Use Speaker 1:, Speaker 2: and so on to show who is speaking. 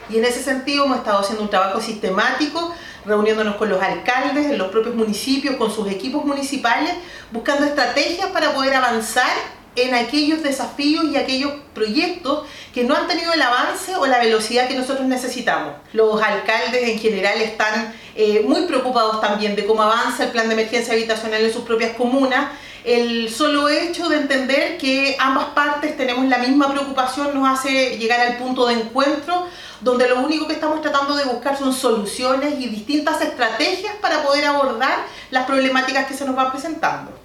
Speaker 1: Y en ese sentido hemos estado haciendo un trabajo sistemático, reuniéndonos con los alcaldes en los propios municipios, con sus equipos municipales, buscando estrategias para poder avanzar en aquellos desafíos y aquellos proyectos que no han tenido el avance o la velocidad que nosotros necesitamos. Los alcaldes en general están muy preocupados también de cómo avanza el plan de emergencia habitacional en sus propias comunas. El solo hecho de entender que ambas partes tenemos la misma preocupación nos hace llegar al punto de encuentro, donde lo único que estamos tratando de buscar son soluciones y distintas estrategias para poder abordar las problemáticas que se nos van presentando.